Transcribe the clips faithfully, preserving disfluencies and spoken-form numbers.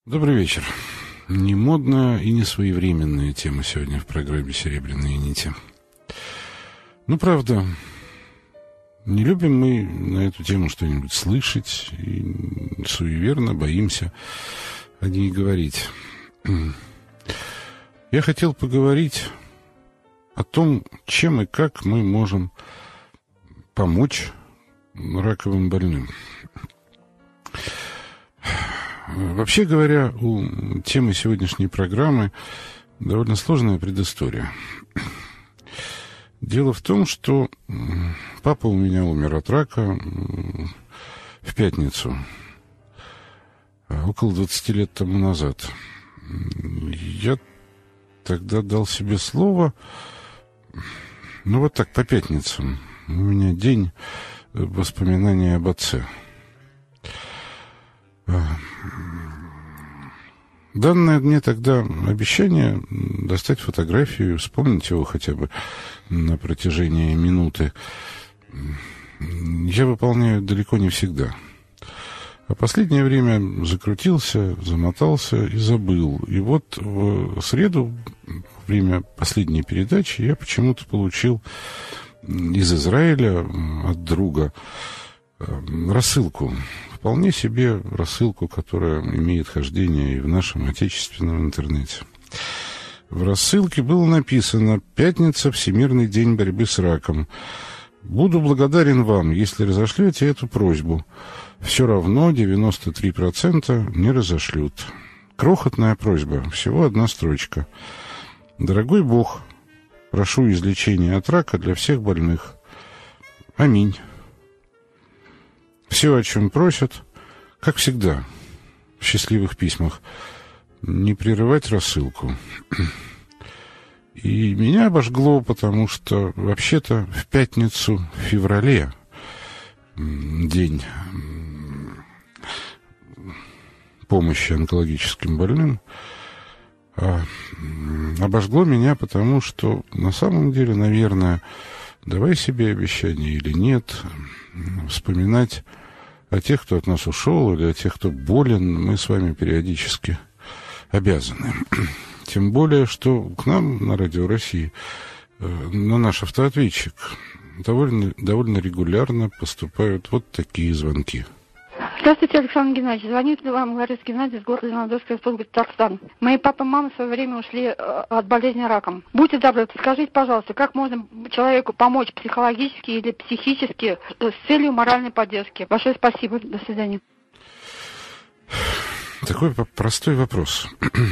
Добрый вечер. Не модная и не своевременная тема сегодня в программе «Серебряные нити». Ну, правда, не любим мы на эту тему что-нибудь слышать и суеверно боимся о ней говорить. Я хотел поговорить о том, чем и как мы можем помочь раковым больным. Вообще говоря, у темы сегодняшней программы довольно сложная предыстория. Дело в том, что папа у меня умер от рака в пятницу, около двадцати лет тому назад. Я тогда дал себе слово, ну вот так, по пятницам. У меня день воспоминания об отце. Данное мне тогда обещание достать фотографию, вспомнить его хотя бы на протяжении минуты, я выполняю далеко не всегда. А последнее время закрутился, замотался и забыл. И вот в среду, во время последней передачи, я почему-то получил из Израиля от друга рассылку. Вполне себе рассылку, которая имеет хождение и в нашем отечественном интернете. В рассылке было написано: «Пятница, Всемирный день борьбы с раком. Буду благодарен вам, если разошлете эту просьбу. Все равно девяносто три процента не разошлют. Крохотная просьба, всего одна строчка. Дорогой Бог, прошу излечения от рака для всех больных. Аминь». Все, о чем просят, как всегда, в счастливых письмах, не прерывать рассылку. И меня обожгло, потому что вообще-то в пятницу, в феврале, день помощи онкологическим больным, обожгло меня, потому что на самом деле, наверное, давай себе обещание или нет, вспоминать о тех, кто от нас ушел, или о тех, кто болен, мы с вами периодически обязаны. Тем более, что к нам на Радио России, на наш автоответчик, довольно, довольно регулярно поступают вот такие звонки. Здравствуйте, Александр Геннадьевич. Звонит вам Лариса Геннадьевна из города Зеленодольская республика Татарстан. Мои папа и мама в свое время ушли от болезни раком. Будьте добры, скажите, пожалуйста, как можно человеку помочь психологически или психически с целью моральной поддержки? Большое спасибо. До свидания. Такой простой вопрос.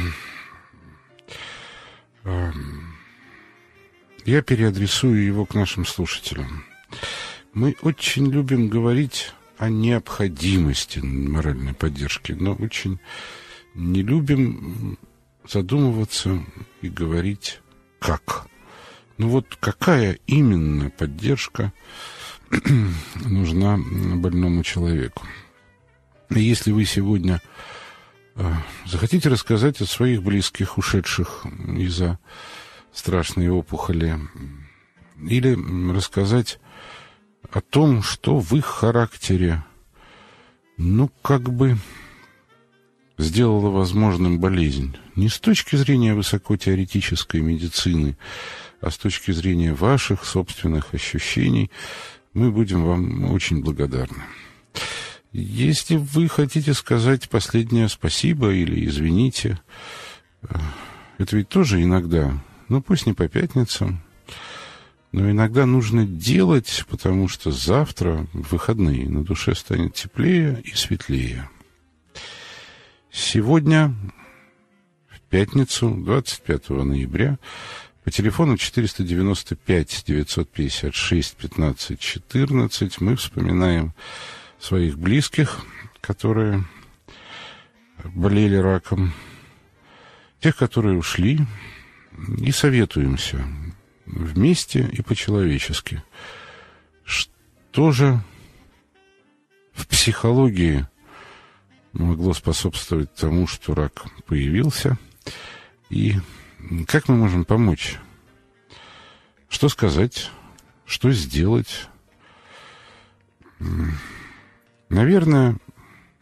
Я переадресую его к нашим слушателям. Мы очень любим говорить о необходимости моральной поддержки, но очень не любим задумываться и говорить «как». Ну вот какая именно поддержка нужна больному человеку? И если вы сегодня э, захотите рассказать о своих близких, ушедших из-за страшной опухоли, или рассказать о том, что в их характере, ну, как бы сделало возможным болезнь. Не с точки зрения высокотеоретической медицины, а с точки зрения ваших собственных ощущений, мы будем вам очень благодарны. Если вы хотите сказать последнее спасибо или извините, это ведь тоже иногда, ну, пусть не по пятницам, но иногда нужно делать, потому что завтра, в выходные, на душе станет теплее и светлее. Сегодня, в пятницу, двадцать пятого ноября, по телефону четыреста девяносто пять девятьсот пятьдесят шесть пятнадцать четырнадцать мы вспоминаем своих близких, которые болели раком, тех, которые ушли, и советуемся вместе и по-человечески. Что же в психологии могло способствовать тому, что рак появился, и как мы можем помочь? Что сказать? Что сделать? Наверное,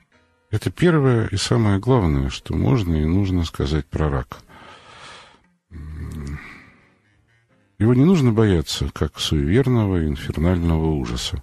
Это первое и самое главное, что можно и нужно сказать про рак. Его не нужно бояться, как суеверного инфернального ужаса.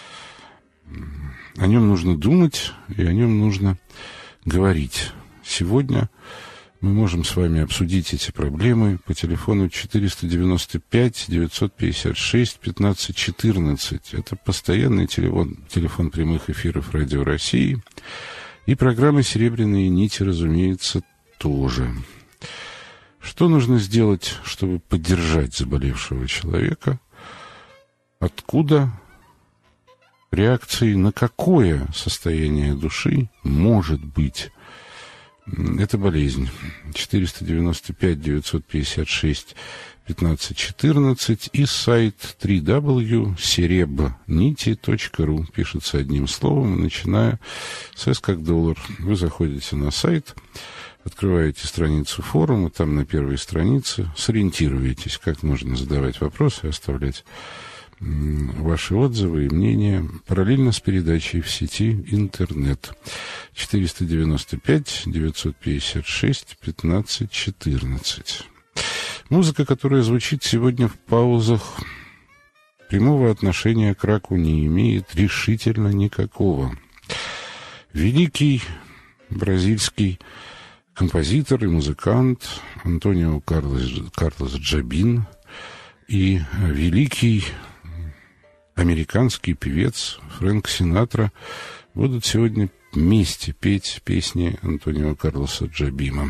О нем нужно думать, и о нем нужно говорить. Сегодня мы можем с вами обсудить эти проблемы по телефону четыреста девяносто пять девятьсот пятьдесят шесть пятнадцать четырнадцать. Это постоянный телефон, телефон прямых эфиров Радио России. И программы «Серебряные нити», разумеется, тоже. Что нужно сделать, чтобы поддержать заболевшего человека? Откуда реакции на какое состояние души может быть эта болезнь? четыреста девяносто пять девятьсот пятьдесят шесть пятнадцать четырнадцать и сайт дабл ю дабл ю дабл ю точка серебнити точка ру. Пишется одним словом, начиная с «С» как доллар. Вы заходите на сайт, открываете страницу форума, там на первой странице сориентируетесь, как нужно задавать вопросы, оставлять ваши отзывы и мнения параллельно с передачей в сети интернет. четыреста девяносто пять девятьсот пятьдесят шесть пятнадцать четырнадцать. Музыка, которая звучит сегодня в паузах, прямого отношения к раку не имеет решительно никакого. Великий бразильский композитор и музыкант Антонио Карлос, Карлос Джабин и великий американский певец Фрэнк Синатра будут сегодня вместе петь песни Антонио Карлоса Джабима.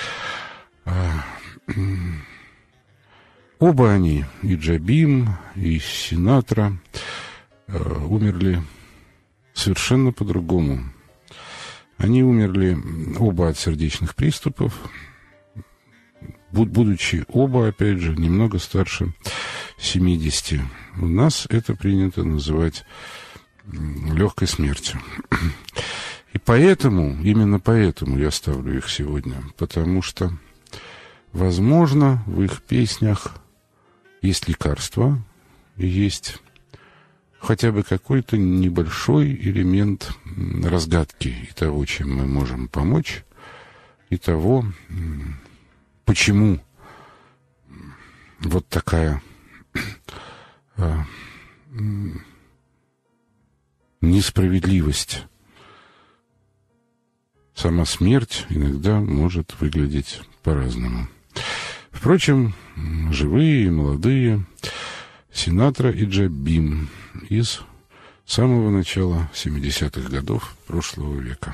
Оба они, и Джабим, и Синатра, умерли совершенно по-другому. Они умерли оба от сердечных приступов, будучи оба, опять же, немного старше семидесяти. У нас это принято называть легкой смертью. И поэтому, именно поэтому я ставлю их сегодня, потому что, возможно, в их песнях есть лекарство, есть хотя бы какой-то небольшой элемент разгадки и того, чем мы можем помочь, и того, почему вот такая а, несправедливость, сама смерть иногда может выглядеть по-разному. Впрочем, живые и молодые Синатра и Джабим из самого начала семидесятых годов прошлого века.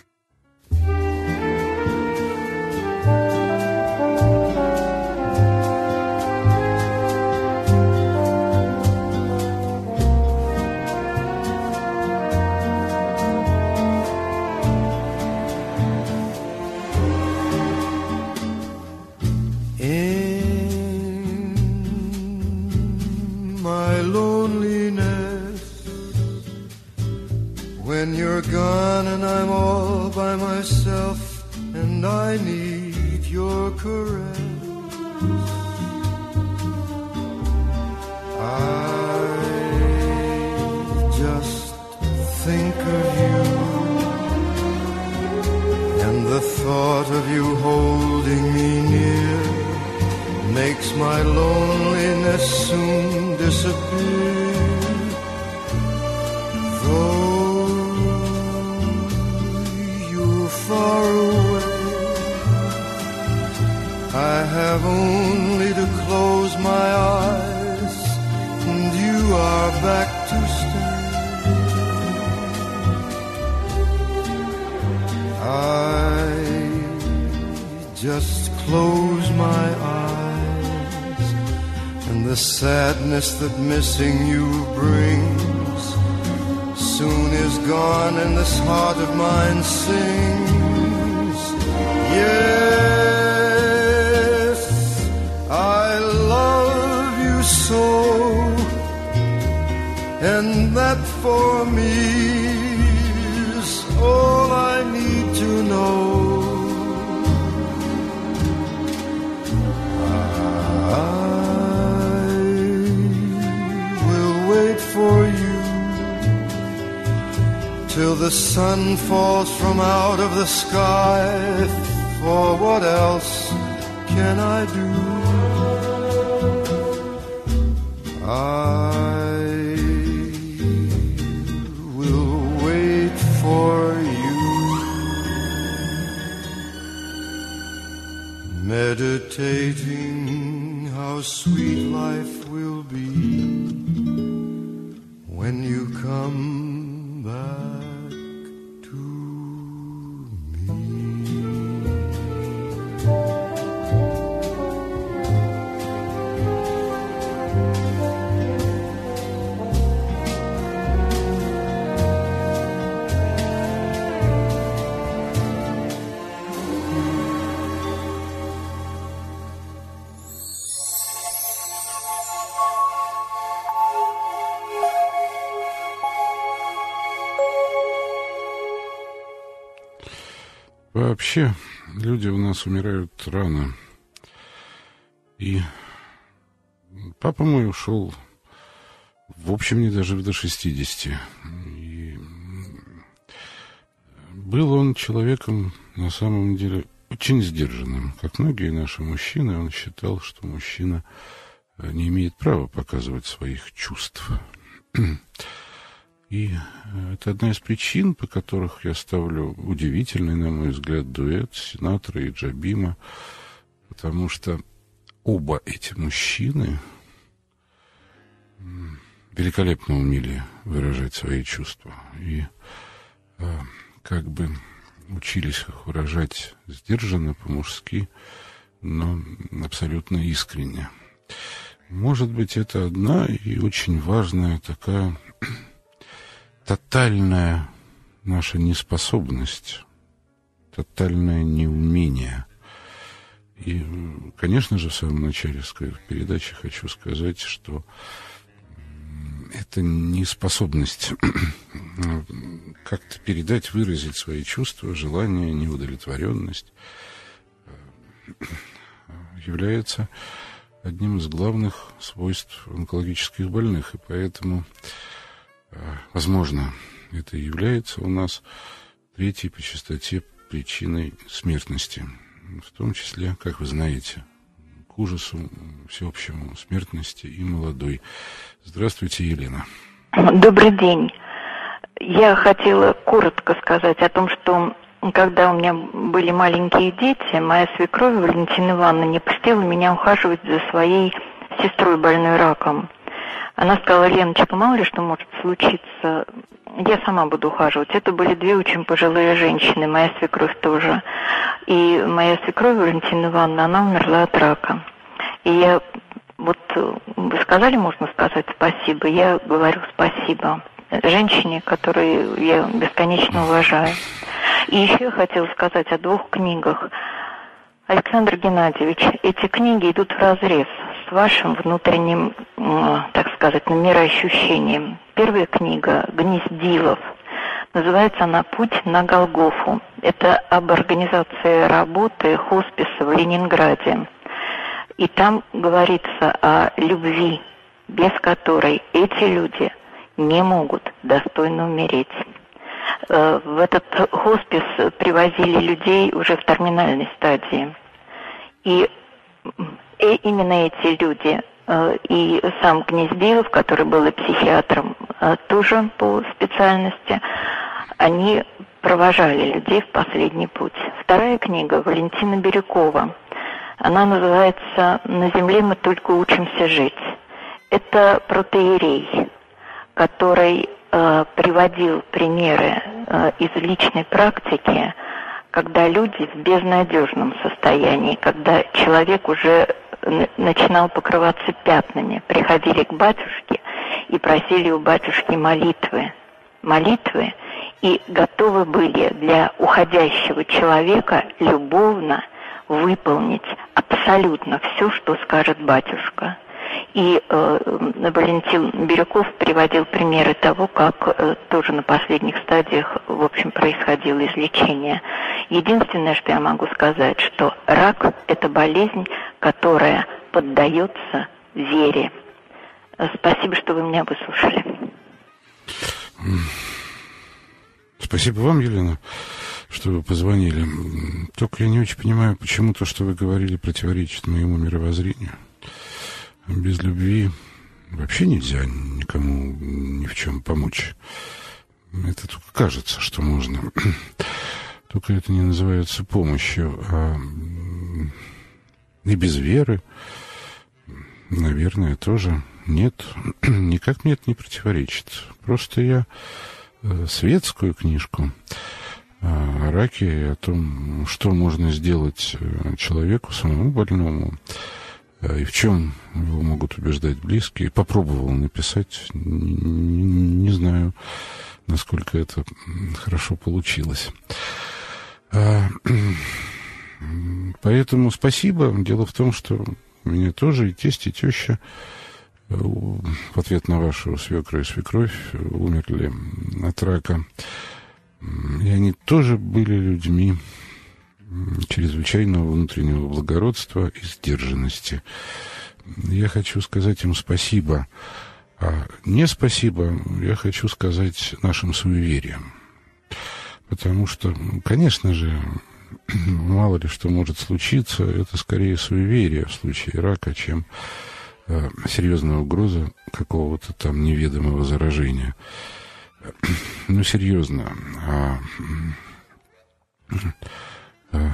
When you're gone and I'm all by myself and I need your caress, I just think of you, and the thought of you holding me near makes my loneliness soon disappear. Though far away, I have only to close my eyes and you are back to stay. I just close my eyes and the sadness that missing you brings soon is gone and this heart of mine sings. Yes, I love you so, and that for me is all I need to know. I will wait for you till the sun falls from out of the sky, for what else can I do? I will wait for you, meditating how sweet life will be when you come back to me. Вообще, люди у нас умирают рано. И папа мой ушел, в общем, не дожив до шестидесяти. И был он человеком, на самом деле, очень сдержанным. Как многие наши мужчины, он считал, что мужчина не имеет права показывать своих чувств. И это одна из причин, по которых я ставлю удивительный, на мой взгляд, дуэт Синатра и Джабима, потому что оба эти мужчины великолепно умели выражать свои чувства и как бы учились их выражать сдержанно, по-мужски, но абсолютно искренне. Может быть, это одна и очень важная такая тотальная наша неспособность, тотальное неумение. И, конечно же, в самом начале своей передачи хочу сказать, что это неспособность как-то передать, выразить свои чувства, желания, неудовлетворенность является одним из главных свойств онкологических больных. И поэтому, возможно, это и является у нас третьей по частоте причиной смертности. В том числе, как вы знаете, к ужасу всеобщему смертности и молодой. Здравствуйте, Елена. Добрый день. Я хотела коротко сказать о том, что когда у меня были маленькие дети, моя свекровь Валентина Ивановна не пустила меня ухаживать за своей сестрой, больной раком. Она сказала: Леночка, мало ли что может случиться, я сама буду ухаживать. Это были две очень пожилые женщины, моя свекровь тоже. И моя свекровь Валентина Ивановна, она умерла от рака. И я, вот вы сказали, можно сказать спасибо, я говорю спасибо женщине, которую я бесконечно уважаю. И еще я хотела сказать о двух книгах. Александр Геннадьевич, эти книги идут вразрез с вашим внутренним, так сказать, мироощущением. Первая книга «Гнездилов». Называется она «Путь на Голгофу». Это об организации работы хосписа в Ленинграде. И там говорится о любви, без которой эти люди не могут достойно умереть. В этот хоспис привозили людей уже в терминальной стадии. И, и именно эти люди, и сам Гнездилов, который был и психиатром тоже по специальности, они провожали людей в последний путь. Вторая книга Валентина Бирюкова. Она называется «На земле мы только учимся жить». Это протоиерей, который э, приводил примеры э, из личной практики, когда люди в безнадежном состоянии, когда человек уже начинал покрываться пятнами, приходили к батюшке и просили у батюшки молитвы. Молитвы, и готовы были для уходящего человека любовно выполнить абсолютно все, что скажет батюшка. И э, Валентин Бирюков приводил примеры того, как э, тоже на последних стадиях, в общем, происходило излечение. Единственное, что я могу сказать, что рак – это болезнь, которая поддается вере. Спасибо, что вы меня выслушали. Спасибо вам, Елена, что вы позвонили. Только я не очень понимаю, почему то, что вы говорили, противоречит моему мировоззрению. Без любви вообще нельзя никому ни в чем помочь. Это только кажется, что можно. Только это не называется помощью. А и без веры, наверное, тоже нет. Никак мне это не противоречит. Просто я светскую книжку о раке и о том, что можно сделать человеку, самому больному, и в чем его могут убеждать близкие, попробовал написать. Не, не знаю, насколько это хорошо получилось. Поэтому спасибо. Дело в том, что у меня тоже и тесть, и теща в ответ на вашу свекра и свекровь умерли от рака. И они тоже были людьми чрезвычайного внутреннего благородства и сдержанности. Я хочу сказать им спасибо. А не спасибо я хочу сказать нашим суевериям. Потому что, конечно же, мало ли что может случиться, это скорее суеверие в случае рака, чем э, серьезная угроза какого-то там неведомого заражения. Ну, серьезно. А, а,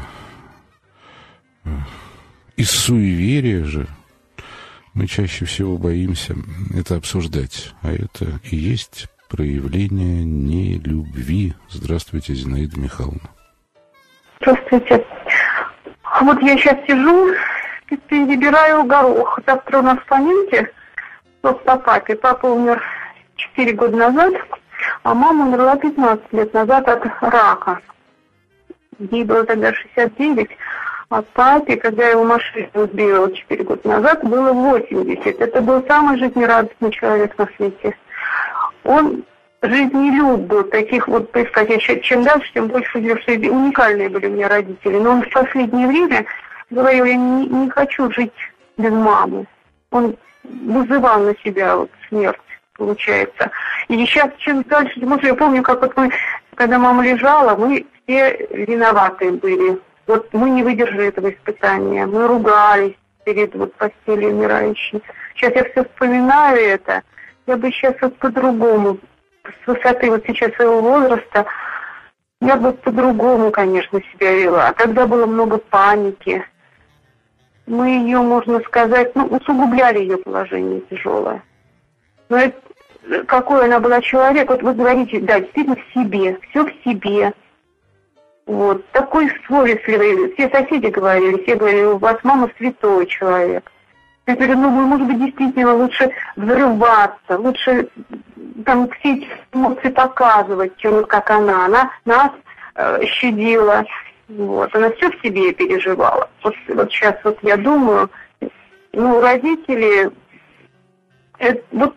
а, из суеверия же мы чаще всего боимся это обсуждать. А это и есть проявление нелюбви. Здравствуйте, Зинаида Михайловна. Здравствуйте. Вот я сейчас сижу и перебираю горох. Завтра у нас поминки по папе. Папа умер четыре года назад, а мама умерла пятнадцать лет назад от рака. Ей было тогда шестьдесят девять, а папе, когда его машина сбила четыре года назад, было восемьдесят. Это был самый жизнерадостный человек на свете. Он жизнелюб был, таких вот, поискать, я чем дальше, тем больше вижу, что уникальные были у меня родители. Но он в последнее время говорил, я не, не хочу жить без мамы. Он вызывал на себя вот смерть, получается. И сейчас, чем дальше, тем больше я помню, как вот мы, когда мама лежала, мы все виноваты были. Вот мы не выдержали этого испытания, мы ругались перед вот постелью умирающей. Сейчас я все вспоминаю это, я бы сейчас вот по-другому, с высоты вот сейчас своего возраста, я бы по-другому, конечно, себя вела. Тогда было много паники. Мы ее, можно сказать, ну, усугубляли ее положение тяжелое. Но это, какой она была человек, вот вы говорите, да, действительно в себе, все в себе. Вот, такой совестливый. Все соседи говорили, все говорили, у вас мама святой человек. Я говорю, ну, может быть, действительно лучше взрываться, лучше там все эти эмоции показывать, чем как она. Она нас э, щадила. Вот. Она все в себе переживала. Вот, вот сейчас вот я думаю, ну, родители, это, вот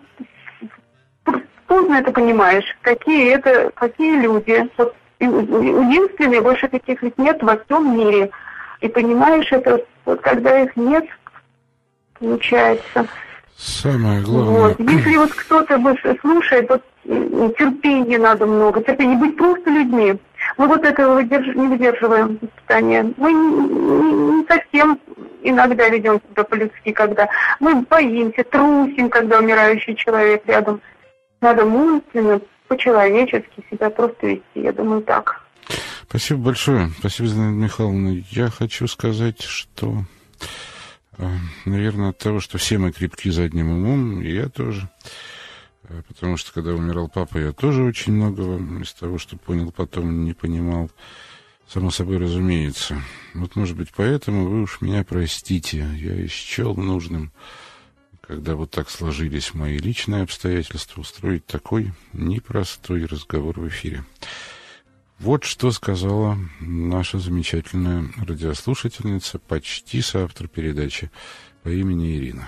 поздно это понимаешь, какие это, какие люди. Вот, единственные, больше таких ведь нет во всем мире. И понимаешь, это вот когда их нет, получается. Самое главное. Вот. Если вот кто-то слушает, вот терпения надо много, терпения, быть просто людьми. Мы вот этого выдерж... не выдерживаем испытания. Мы не, не совсем иногда ведем себя по-людски, когда мы боимся, трусим, когда умирающий человек рядом. Надо мужественно, по-человечески себя просто вести, я думаю, так. Спасибо большое. Спасибо, Зинаида Михайловна. Я хочу сказать, что, наверное, от того, что все мы крепки задним умом, и я тоже. Потому что, когда умирал папа, я тоже очень многого из того, что понял потом, не понимал. Само собой разумеется. Вот, может быть, поэтому вы уж меня простите. Я счел нужным, когда вот так сложились мои личные обстоятельства, устроить такой непростой разговор в эфире. Вот что сказала наша замечательная радиослушательница, почти соавтор передачи по имени Ирина.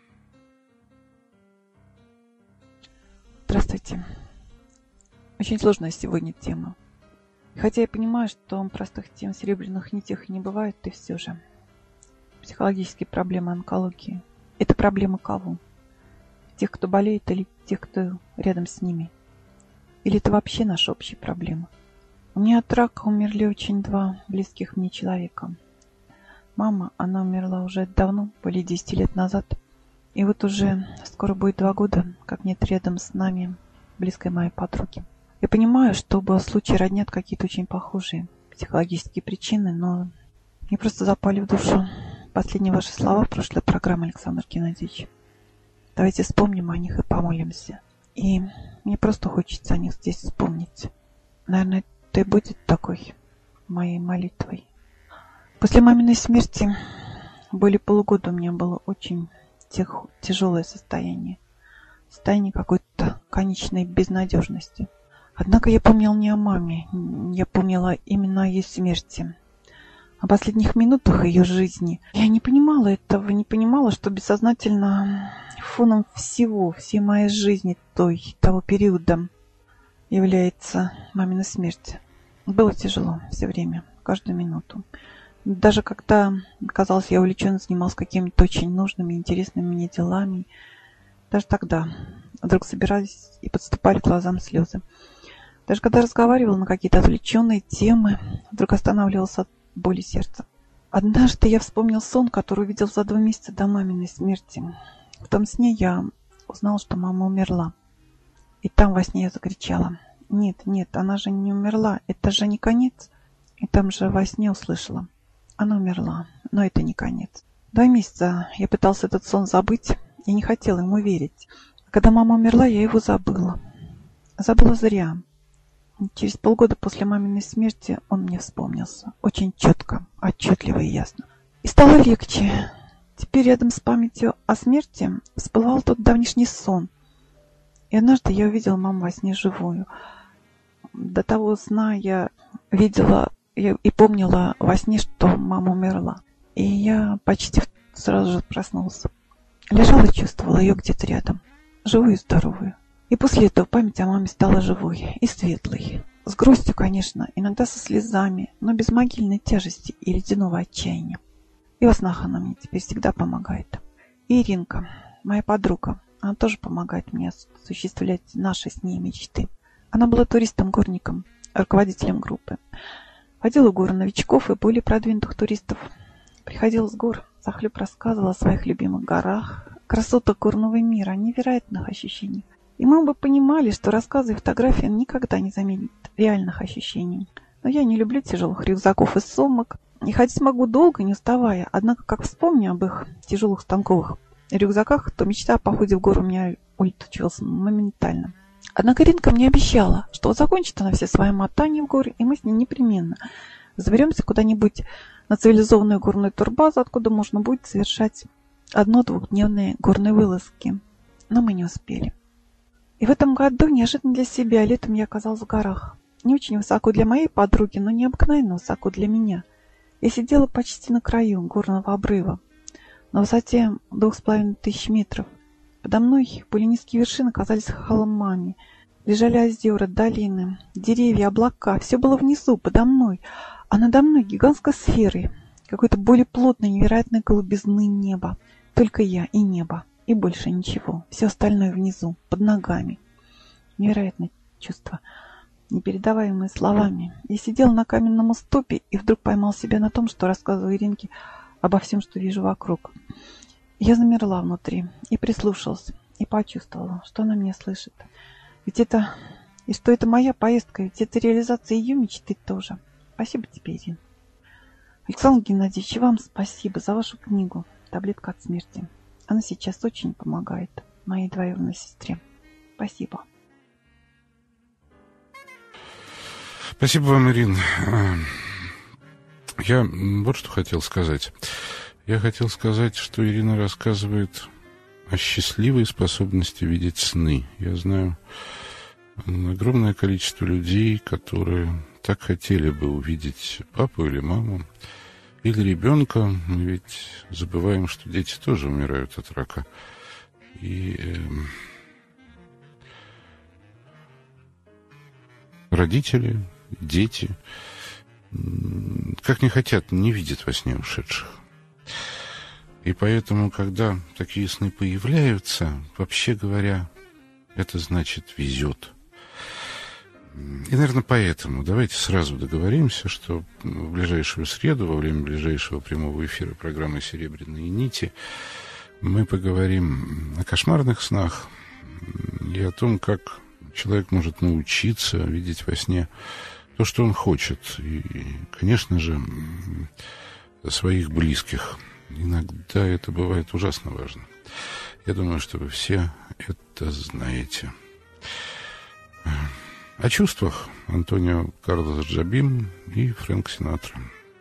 Здравствуйте. Очень сложная сегодня тема. Хотя я понимаю, что простых тем серебряных нитях не бывает, и все же. Психологические проблемы онкологии. Это проблема кого? Тех, кто болеет, или тех, кто рядом с ними? Или это вообще наша общая проблема? У меня от рака умерли очень два близких мне человека. Мама, она умерла уже давно, более десяти лет назад. И вот уже скоро будет два года, как нет рядом с нами близкой моей подруги. Я понимаю, что оба случая роднят какие-то очень похожие психологические причины, но мне просто запали в душу последние ваши слова в прошлой программе, Александр Геннадьевич. Давайте вспомним о них и помолимся. И мне просто хочется о них здесь вспомнить. Наверное, это и будет такой моей молитвой. После маминой смерти более полугода у меня было очень тех, тяжелое состояние. Состояние какой-то конечной безнадежности. Однако я помнил не о маме, я помнила именно о ее смерти. О последних минутах ее жизни. Я не понимала этого, не понимала, что бессознательно фоном всего, всей моей жизни той, того периода является мамина смерть. Было тяжело все время, каждую минуту. Даже когда, казалось, я увлеченно занималась какими-то очень нужными, интересными мне делами, даже тогда вдруг собирались и подступали к глазам слезы. Даже когда разговаривала на какие-то отвлеченные темы, вдруг останавливался от боли сердца. Однажды я вспомнил сон, который увидел за два месяца до маминой смерти. В том сне я узнала, что мама умерла. И там во сне я закричала: «Нет, нет, она же не умерла, это же не конец». И там же во сне услышала: «Она умерла, но это не конец». Два месяца я пытался этот сон забыть и не хотела ему верить. А когда мама умерла, я его забыла. Забыла зря. Через полгода после маминой смерти он мне вспомнился. Очень четко, отчетливо и ясно. И стало легче. Теперь рядом с памятью о смерти всплывал тот давнишний сон. И однажды я увидела маму во сне живую. До того сна я видела и помнила во сне, что мама умерла. И я почти сразу же проснулся. Лежала и чувствовала ее где-то рядом. Живую и здоровую. И после этого память о маме стала живой и светлой. С грустью, конечно, иногда со слезами, но без могильной тяжести и ледяного отчаяния. И во снах она мне теперь всегда помогает. И Иринка, моя подруга, она тоже помогает мне осуществлять наши с ней мечты. Она была туристом-горником, руководителем группы. Водила в горы новичков и более продвинутых туристов. Приходила с гор, захлеб рассказывала о своих любимых горах, красотах горного мира, о невероятных ощущениях. И мы бы понимали, что рассказы и фотографии никогда не заменят реальных ощущений. Но я не люблю тяжелых рюкзаков и сумок. И ходить могу долго, не уставая. Однако, как вспомню об их тяжелых станковых рюкзаках, то мечта о походе в гору у меня улетучилась моментально. Однако Ринка мне обещала, что вот закончит она все свои мотания в горы, и мы с ней непременно заберемся куда-нибудь на цивилизованную горную турбазу, откуда можно будет совершать одно-двухдневные горные вылазки. Но мы не успели. И в этом году, неожиданно для себя, летом я оказалась в горах. Не очень высоко для моей подруги, но необыкновенно высоко для меня. Я сидела почти на краю горного обрыва, на высоте двух с половиной тысяч метров. Подо мной более низкие вершины казались холмами. Лежали озера, долины, деревья, облака. Все было внизу, подо мной. А надо мной гигантской сферой, какой-то более плотной, невероятной голубизны неба. Только я и небо. И больше ничего. Все остальное внизу, под ногами. Невероятное чувство, непередаваемое словами. Я сидел на каменном уступе и вдруг поймал себя на том, что рассказываю Иринке обо всем, что вижу вокруг. Я замерла внутри и прислушалась, и почувствовала, что она меня слышит. Ведь это... И что это моя поездка, ведь это реализация ее мечты тоже. Спасибо тебе, Ирина. Александр Геннадьевич, вам спасибо за вашу книгу «Таблетка от смерти». Она сейчас очень помогает моей двоюродной сестре. Спасибо. Спасибо вам, Ирина. Я вот что хотел сказать. Я хотел сказать, что Ирина рассказывает о счастливой способности видеть сны. Я знаю огромное количество людей, которые так хотели бы увидеть папу или маму, или ребенка. Мы ведь забываем, что дети тоже умирают от рака. И э, родители, дети, как не хотят, не видят во сне ушедших. И поэтому, когда такие сны появляются, вообще говоря, это значит везет. И, наверное, поэтому давайте сразу договоримся, что в ближайшую среду, во время ближайшего прямого эфира программы «Серебряные нити» мы поговорим о кошмарных снах и о том, как человек может научиться видеть во сне то, что он хочет. И, конечно же, своих близких. Иногда это бывает ужасно важно. Я думаю, что вы все это знаете. О чувствах Антонио Карлос Джобим и Фрэнк Синатра.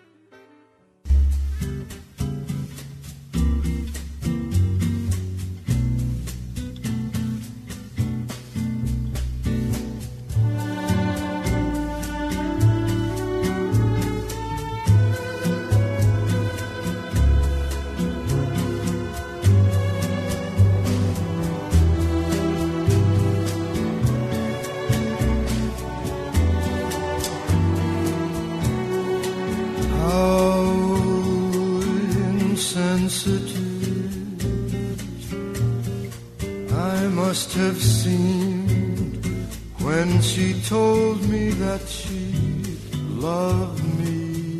I must have seemed when she told me that she loved me.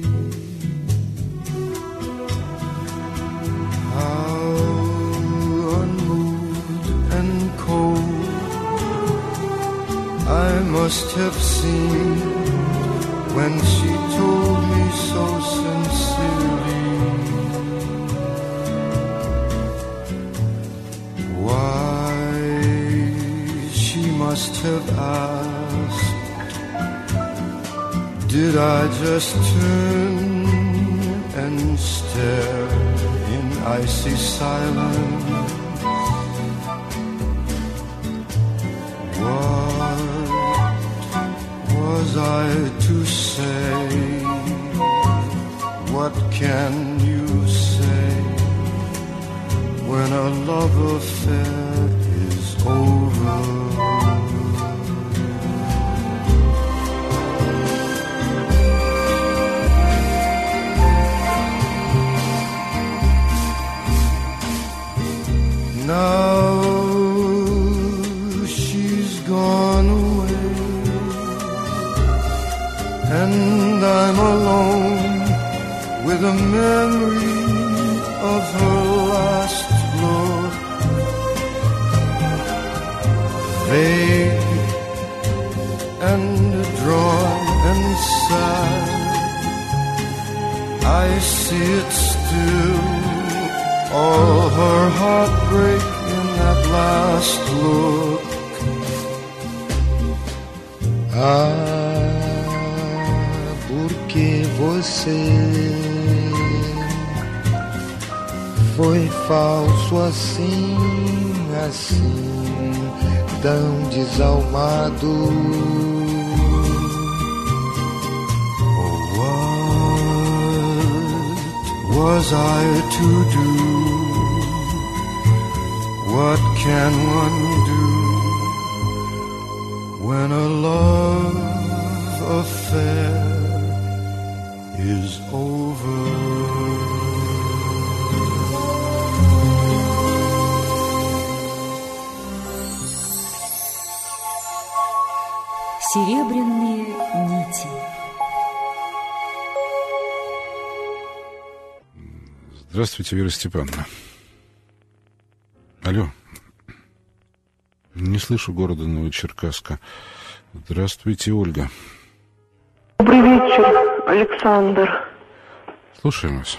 How unmoved and cold I must have seemed when she told me so sincerely. Must have asked, did I just turn and stare in icy silence? What was I to say? What can you say when a love affair is over? Now she's gone away, and I'm alone with a memory of her last look. Vague and drawn and sad, I see it still. All her heartbreak in that last look. Ah, porque você foi falso assim, assim, tão desalmado. What was I to do? What can one do when a love affair is over? Серебряные нити. Здравствуйте, Вера Степановна. Алло. Не слышу города Новочеркасска. Здравствуйте, Ольга. Добрый вечер, Александр. Слушаем вас.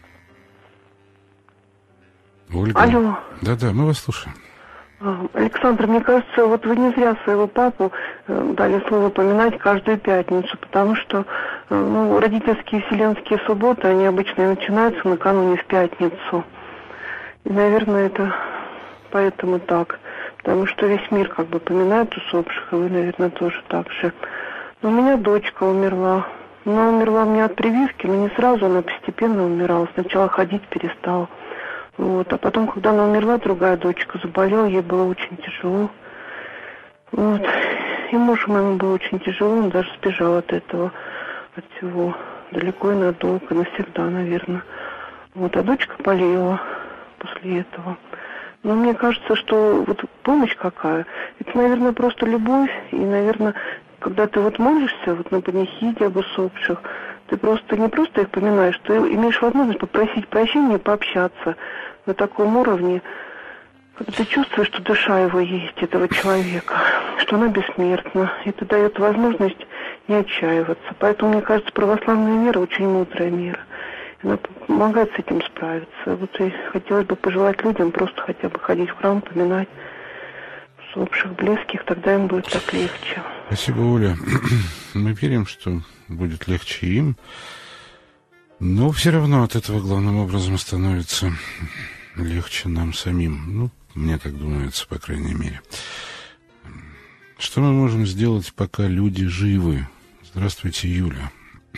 Ольга. Алло. Да-да, мы вас слушаем. Александр, мне кажется, вот вы не зря своего папу дали слово поминать каждую пятницу, потому что ну, родительские вселенские субботы, они обычно начинаются накануне в пятницу. И, наверное, это поэтому так. Потому что весь мир как бы поминает усопших, и вы, наверное, тоже так же. Но у меня дочка умерла. Она умерла у меня от прививки, но не сразу, она постепенно умирала. Сначала ходить перестала. Вот. А потом, когда она умерла, другая дочка заболела, ей было очень тяжело. Вот. И мужу моему было очень тяжело, он даже сбежал от этого, от всего. Далеко и надолго, навсегда, наверное. Вот. А дочка болела после этого. Но мне кажется, что вот помощь какая, это, наверное, просто любовь и, наверное, когда ты вот молишься вот на панихиде об усопших, ты просто не просто их поминаешь, ты имеешь возможность попросить прощения, пообщаться на таком уровне, когда ты чувствуешь, что душа его есть, этого человека, что она бессмертна. Это дает возможность не отчаиваться. Поэтому, мне кажется, православная вера очень мудрая мера. Она помогает с этим справиться. Вот и хотелось бы пожелать людям просто хотя бы ходить в храм, поминать усопших, близких, тогда им будет так легче. Спасибо, Оля. Мы верим, что будет легче им, но все равно от этого главным образом становится легче нам самим. Ну, мне так думается, по крайней мере. Что мы можем сделать, пока люди живы? Здравствуйте, Юля.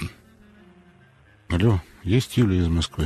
Алло, есть Юля из Москвы?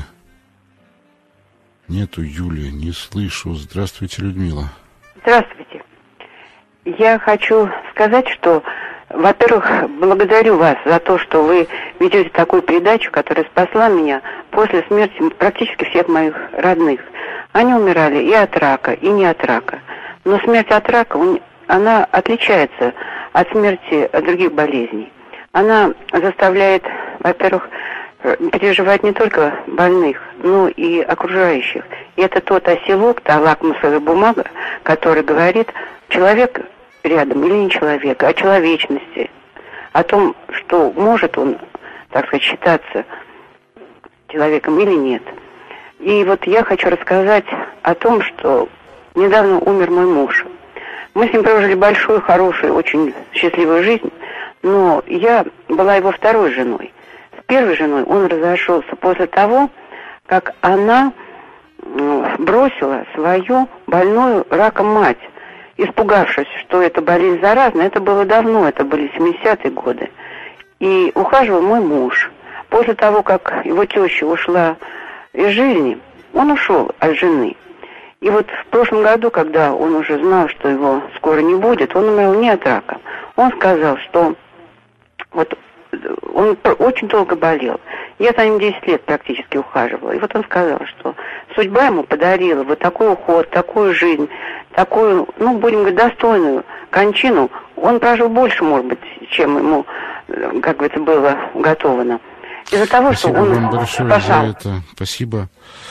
Нету Юли, не слышу. Здравствуйте, Людмила. Здравствуйте. Я хочу сказать, что, во-первых, благодарю вас за то, что вы ведете такую передачу, которая спасла меня после смерти практически всех моих родных. Они умирали и от рака, и не от рака. Но смерть от рака, она отличается от смерти от других болезней. Она заставляет, во-первых, переживать не только больных, но и окружающих. И это тот оселок, та лакмусовая бумага, который говорит, человек рядом или не человек, о человечности, о том, что может он, так сказать, считаться человеком или нет. И вот я хочу рассказать о том, что недавно умер мой муж. Мы с ним прожили большую, хорошую, очень счастливую жизнь, но я была его второй женой. С первой женой он разошелся после того, как она бросила свою больную раком мать, испугавшись, что эта болезнь заразна. Это было давно, это были семидесятые годы. И ухаживал мой муж. После того, как его теща ушла из жизни, он ушел от жены. И вот в прошлом году, когда он уже знал, что его скоро не будет, он умер не от рака. Он сказал, что вот он очень долго болел. Я за ним десять лет практически ухаживала. И вот он сказал, что судьба ему подарила вот такой уход, такую жизнь, такую, ну, будем говорить, достойную кончину. Он прожил больше, может быть, чем ему, как бы это было уготовано. Из-за того, Спасибо что он вам большое спасал. за это. Спасибо.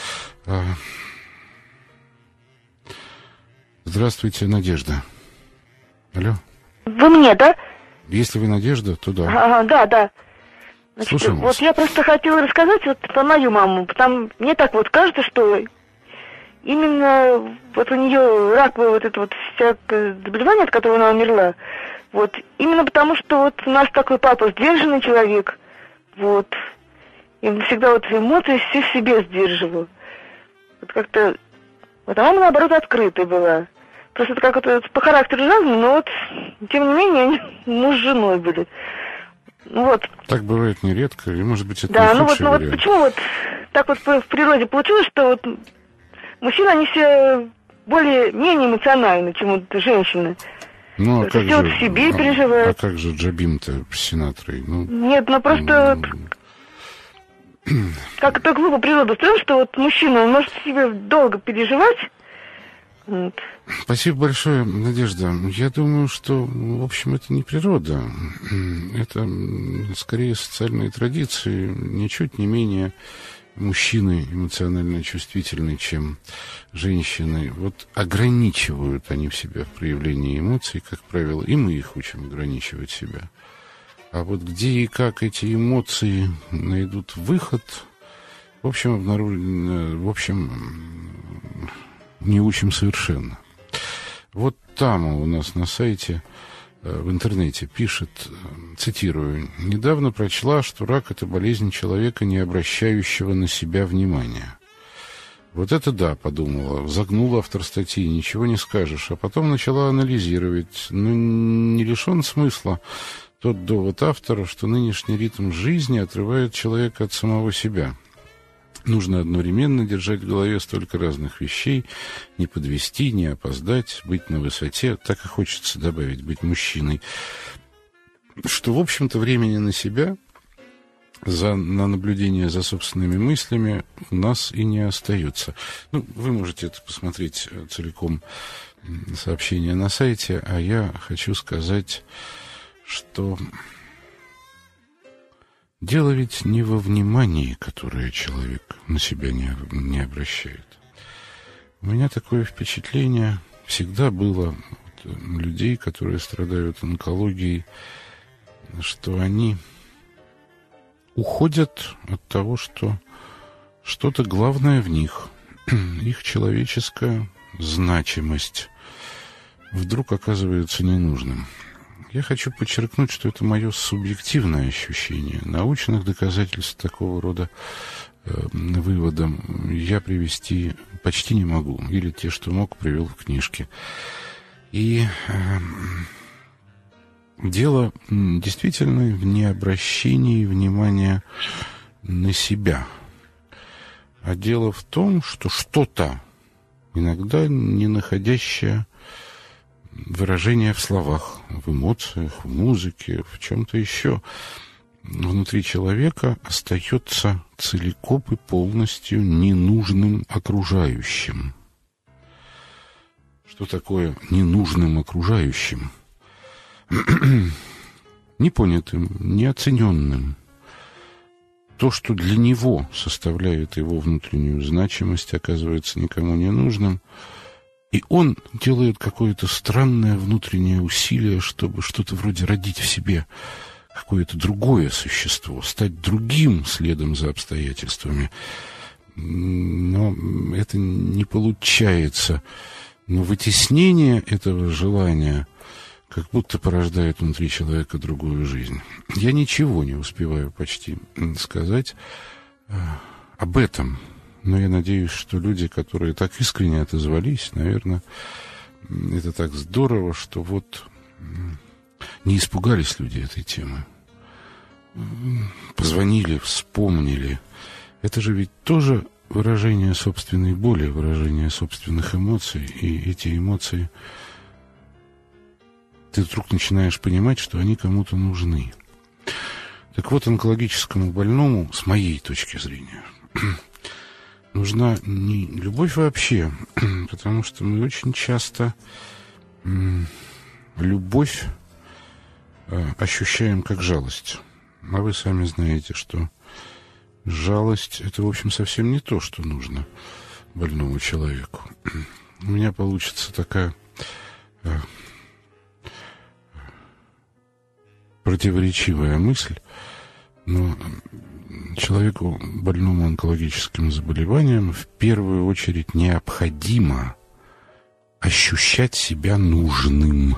Здравствуйте, Надежда. Алло. Вы мне, да? Если вы Надежда, то да. А, да, да. Значит, Слушаем вот вас. я просто хотела рассказать вот про мою маму, потому мне так вот кажется, что именно вот у нее раковое вот это вот всякое заболевание, от которого она умерла, вот именно потому, что вот у нас такой папа сдержанный человек, вот, и он всегда вот эмоции все в себе сдерживал. Вот как-то, вот, а мама, наоборот, открытая была. Просто это как это по характеру разные, но вот, тем не менее, они муж с женой были. Ну вот. Так бывает нередко, и, может быть, это да, не ну вот, худший ну вот вариант. почему вот так вот в природе получилось, что вот мужчины, они все более, менее эмоциональны, чем вот женщины. Ну, а Это как все же, вот в себе а, переживают. а как же Джабим-то с Синатрой? Ну, Нет, ну просто как это глупо природа устроена, что вот мужчина, он может себе долго переживать. Вот. Спасибо большое, Надежда. Я думаю, что, в общем, это не природа. Это скорее социальные традиции, ничуть не менее мужчины эмоционально чувствительны, чем женщины. Вот ограничивают они в себя в проявлении эмоций, как правило, и мы их учим ограничивать себя. А вот где и как эти эмоции найдут выход, в общем, обнаруж... в общем, не учим совершенно. Вот там у нас на сайте, в интернете пишет, цитирую, «Недавно прочла, что рак – это болезнь человека, не обращающего на себя внимания». Вот это да, подумала, загнула автор статьи, ничего не скажешь. А потом начала анализировать. Ну, не лишен смысла тот довод автора, что нынешний ритм жизни отрывает человека от самого себя. Нужно одновременно держать в голове столько разных вещей, не подвести, не опоздать, быть на высоте, так и хочется добавить, быть мужчиной, что, в общем-то, времени на себя, за, на наблюдение за собственными мыслями у нас и не остается. Ну, вы можете это посмотреть целиком, сообщение на сайте, а я хочу сказать что дело ведь не во внимании, которое человек на себя не, не обращает. У меня такое впечатление всегда было от людей, которые страдают онкологией, что они уходят от того, что что-то главное в них, их человеческая значимость, вдруг оказывается ненужным. Я хочу подчеркнуть, что это мое субъективное ощущение. Научных доказательств такого рода э, выводам я привести почти не могу. Или те, что мог, привел в книжке. И э, дело действительно в необращении внимания на себя. А дело в том, что что-то, иногда не находящее выражение в словах, в эмоциях, в музыке, в чем-то еще, внутри человека остается целиком и полностью ненужным окружающим. Что такое ненужным окружающим? Непонятым, неоцененным. То, что для него составляет его внутреннюю значимость, оказывается никому не нужным. И он делает какое-то странное внутреннее усилие, чтобы что-то вроде родить в себе какое-то другое существо, стать другим следом за обстоятельствами. Но это не получается. Но вытеснение этого желания как будто порождает внутри человека другую жизнь. Я ничего не успеваю почти сказать об этом. Но я надеюсь, что люди, которые так искренне отозвались, наверное, это так здорово, что вот не испугались люди этой темы. Позвонили, вспомнили. Это же ведь тоже выражение собственной боли, выражение собственных эмоций. И эти эмоции, ты вдруг начинаешь понимать, что они кому-то нужны. Так вот, онкологическому больному, с моей точки зрения, нужна не любовь вообще, потому что мы очень часто м, любовь э, ощущаем как жалость. А вы сами знаете, что жалость — это, в общем, совсем не то, что нужно больному человеку. У меня получится такая э, противоречивая мысль, но человеку, больному онкологическим заболеванием, в первую очередь необходимо ощущать себя нужным.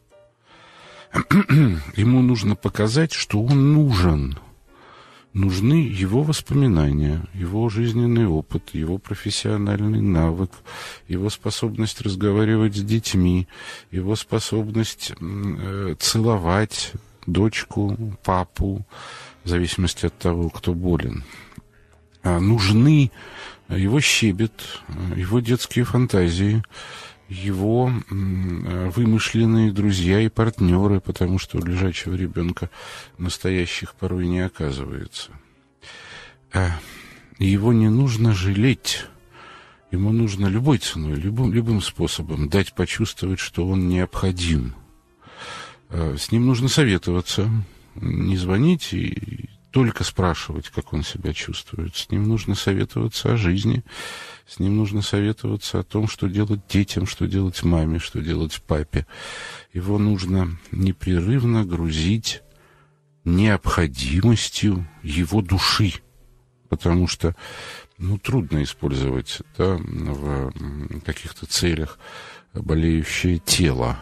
Ему нужно показать, что он нужен. Нужны его воспоминания, его жизненный опыт, его профессиональный навык, его способность разговаривать с детьми, его способность э, целовать дочку, папу, в зависимости от того, кто болен. А нужны его щебет, его детские фантазии, его вымышленные друзья и партнеры, потому что у лежачего ребенка настоящих порой не оказывается. А его не нужно жалеть. Ему нужно любой ценой, любым, любым способом дать почувствовать, что он необходим. С ним нужно советоваться, не звонить и только спрашивать, как он себя чувствует. С ним нужно советоваться о жизни, с ним нужно советоваться о том, что делать детям, что делать маме, что делать папе. Его нужно непрерывно грузить необходимостью его души, потому что ну, трудно использовать да, в каких-то целях болеющее тело.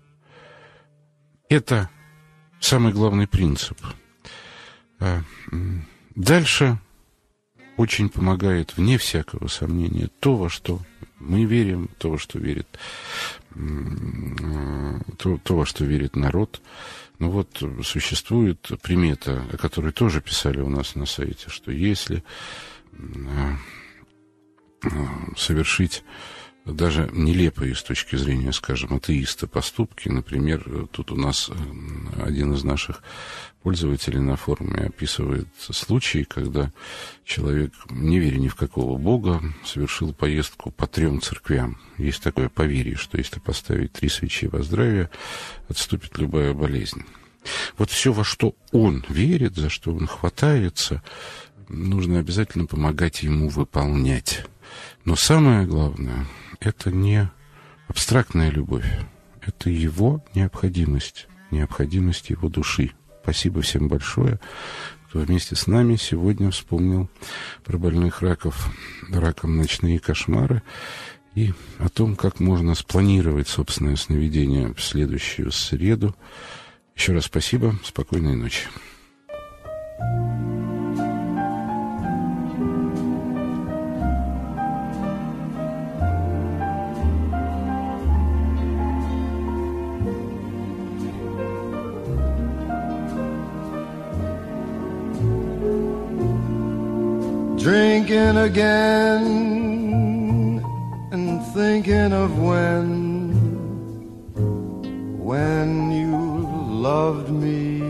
Это самый главный принцип. Дальше очень помогает, вне всякого сомнения, то, во что мы верим, то, во что верит, то, то, во что верит народ. Ну вот существует примета, о которой тоже писали у нас на сайте, что если совершить даже нелепые с точки зрения, скажем, атеиста поступки. Например, тут у нас один из наших пользователей на форуме описывает случай, когда человек, не веря ни в какого бога, совершил поездку по трем церквям. Есть такое поверье, что если поставить три свечи во здравие, отступит любая болезнь. Вот все, во что он верит, за что он хватается, нужно обязательно помогать ему выполнять. Но самое главное, это не абстрактная любовь, это его необходимость, необходимость его души. Спасибо всем большое, кто вместе с нами сегодня вспомнил про больных раков, раком ночные кошмары и о том, как можно спланировать собственное сновидение в следующую среду. Еще раз спасибо, спокойной ночи. Drinking again and thinking of when, when you loved me.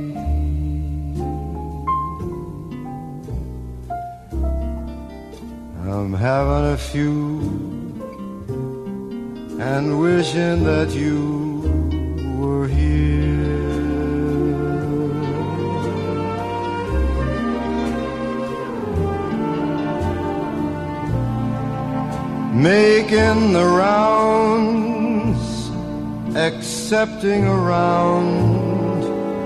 I'm having a few and wishing that you were here. Making the rounds, accepting around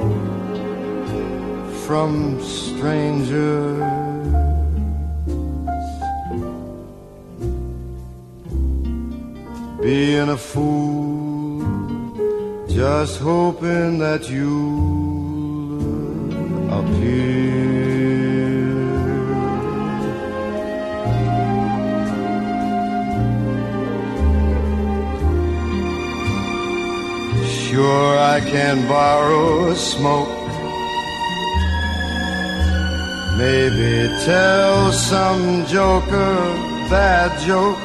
from strangers, being a fool, just hoping that you'll appear. Sure, I can borrow a smoke, maybe tell some joker bad joke,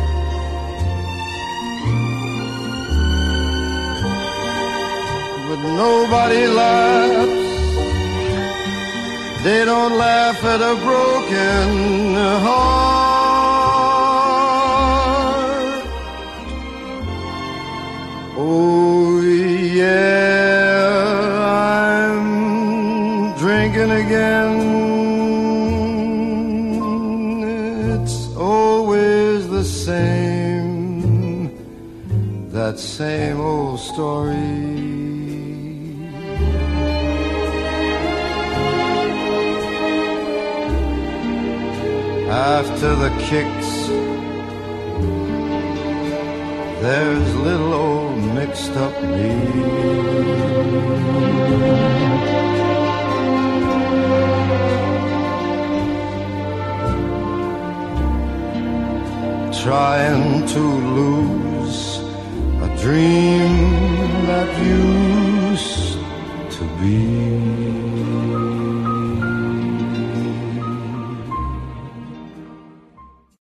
but nobody laughs. They don't laugh at a broken heart. Oh yeah, I'm drinking again. It's always the same, that same old story. After the kicks, there's little old mixed up me. Trying to lose a dream that used to be.